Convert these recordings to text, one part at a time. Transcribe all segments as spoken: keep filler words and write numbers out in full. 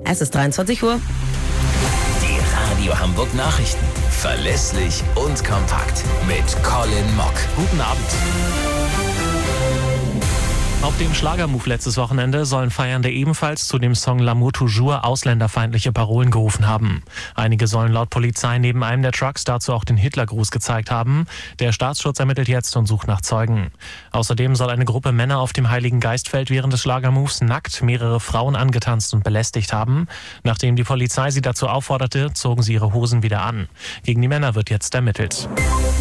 Es ist dreiundzwanzig Uhr. Die Radio Hamburg Nachrichten. Verlässlich und kompakt. Mit Colin Mock. Guten Abend. Auf dem Schlagermove letztes Wochenende sollen Feiernde ebenfalls zu dem Song L'amour toujours ausländerfeindliche Parolen gerufen haben. Einige sollen laut Polizei neben einem der Trucks dazu auch den Hitlergruß gezeigt haben. Der Staatsschutz ermittelt jetzt und sucht nach Zeugen. Außerdem soll eine Gruppe Männer auf dem Heiligen Geistfeld während des Schlagermoves nackt mehrere Frauen angetanzt und belästigt haben. Nachdem die Polizei sie dazu aufforderte, zogen sie ihre Hosen wieder an. Gegen die Männer wird jetzt ermittelt.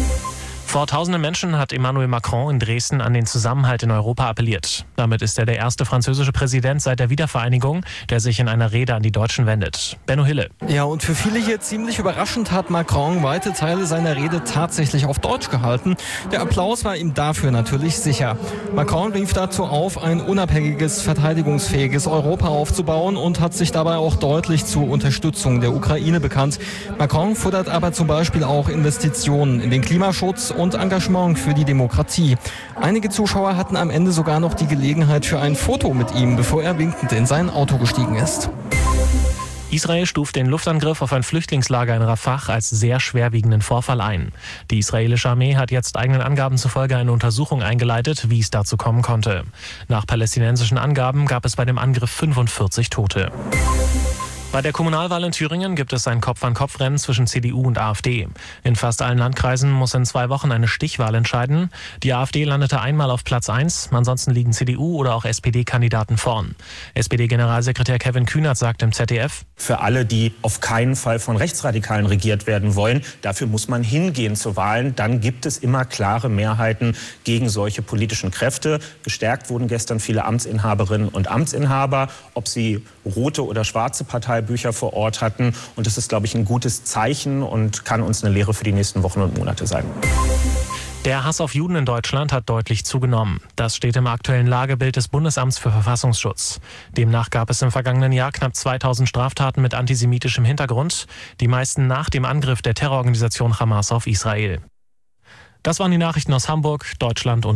Vor tausenden Menschen hat Emmanuel Macron in Dresden an den Zusammenhalt in Europa appelliert. Damit ist er der erste französische Präsident seit der Wiedervereinigung, der sich in einer Rede an die Deutschen wendet. Benno Hille. Ja, und für viele hier ziemlich überraschend hat Macron weite Teile seiner Rede tatsächlich auf Deutsch gehalten. Der Applaus war ihm dafür natürlich sicher. Macron rief dazu auf, ein unabhängiges, verteidigungsfähiges Europa aufzubauen und hat sich dabei auch deutlich zur Unterstützung der Ukraine bekannt. Macron fordert aber zum Beispiel auch Investitionen in den Klimaschutz und Engagement für die Demokratie. Einige Zuschauer hatten am Ende sogar noch die Gelegenheit für ein Foto mit ihm, bevor er winkend in sein Auto gestiegen ist. Israel stuft den Luftangriff auf ein Flüchtlingslager in Rafah als sehr schwerwiegenden Vorfall ein. Die israelische Armee hat jetzt eigenen Angaben zufolge eine Untersuchung eingeleitet, wie es dazu kommen konnte. Nach palästinensischen Angaben gab es bei dem Angriff fünfundvierzig Tote. Bei der Kommunalwahl in Thüringen gibt es ein Kopf-an-Kopf-Rennen zwischen C D U und AfD. In fast allen Landkreisen muss in zwei Wochen eine Stichwahl entscheiden. Die AfD landete einmal auf Platz eins, ansonsten liegen C D U oder auch S P D-Kandidaten vorn. S P D-Generalsekretär Kevin Kühnert sagt im Z D F: Für alle, die auf keinen Fall von Rechtsradikalen regiert werden wollen, dafür muss man hingehen zu Wahlen. Dann gibt es immer klare Mehrheiten gegen solche politischen Kräfte. Gestärkt wurden gestern viele Amtsinhaberinnen und Amtsinhaber, ob sie rote oder schwarze Partei Bücher vor Ort hatten. Und das ist, glaube ich, ein gutes Zeichen und kann uns eine Lehre für die nächsten Wochen und Monate sein. Der Hass auf Juden in Deutschland hat deutlich zugenommen. Das steht im aktuellen Lagebild des Bundesamts für Verfassungsschutz. Demnach gab es im vergangenen Jahr knapp zweitausend Straftaten mit antisemitischem Hintergrund, die meisten nach dem Angriff der Terrororganisation Hamas auf Israel. Das waren die Nachrichten aus Hamburg, Deutschland und